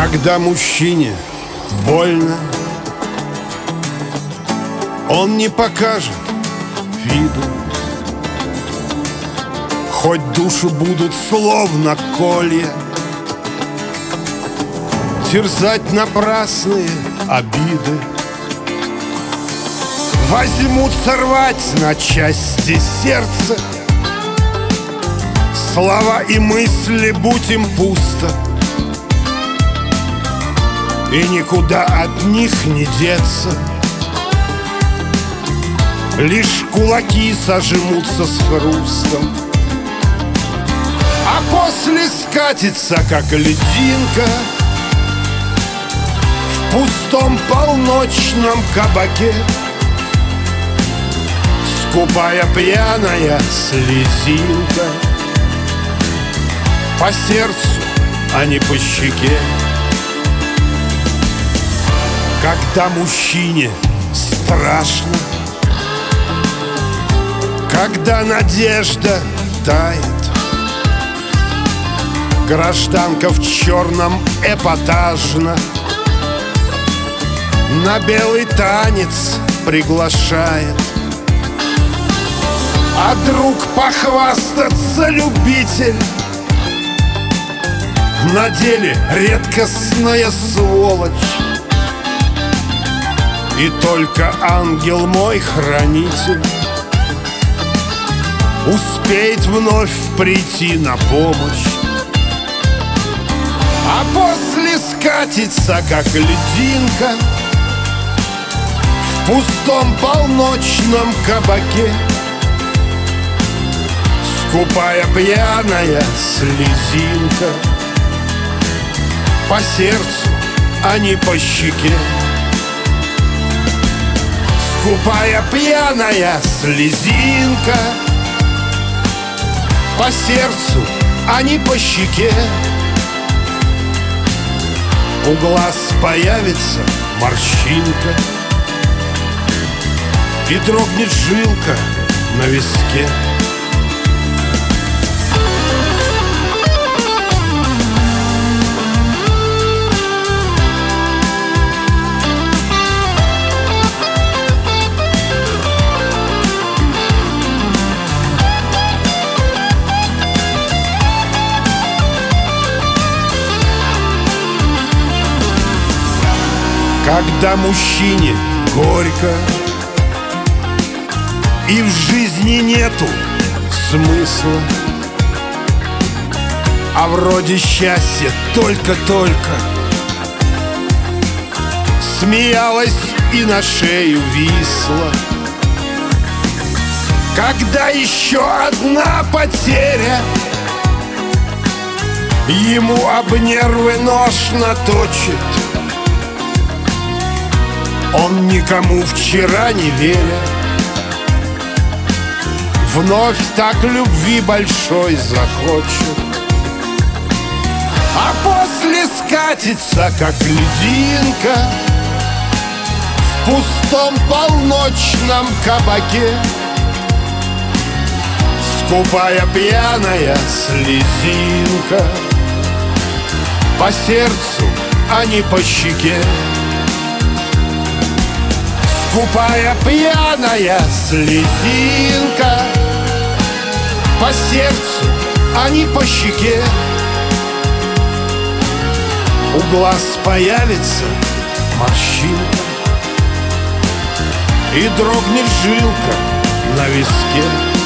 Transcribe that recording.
Когда мужчине больно, он не покажет виду, хоть душу будут словно колья терзать напрасные обиды. Возьмутся рвать на части сердце слова и мысли, будь им пусто, и никуда от них не деться. Лишь кулаки сожмутся с хрустом, а после скатится, как льдинка, в пустом полночном кабаке. Скупая пьяная слезинка по сердцу, а не по щеке. Когда мужчине страшно, когда надежда тает, гражданка в черном эпатажно на белый танец приглашает, а друг похвастаться любитель на деле редкостная сволочь. И только ангел мой хранитель успеет вновь прийти на помощь, а после скатится, как льдинка, в пустом полночном кабаке. Скупая пьяная слезинка по сердцу, а не по щеке. Скупая пьяная слезинка по сердцу, а не по щеке. У глаз появится морщинка и дрогнет жилка на виске. Когда мужчине горько и в жизни нету смысла, а вроде счастья только-только смеялась и на шею висла. Когда еще одна потеря ему об нервы нож наточит, он никому вчера не веря вновь так любви большой захочет, а после скатится, как льдинка, в пустом полночном кабаке. Скупая пьяная слезинка по сердцу, а не по щеке. Скупая пьяная слезинка по сердцу, а не по щеке. У глаз появится морщинка и дрогнет жилка на виске.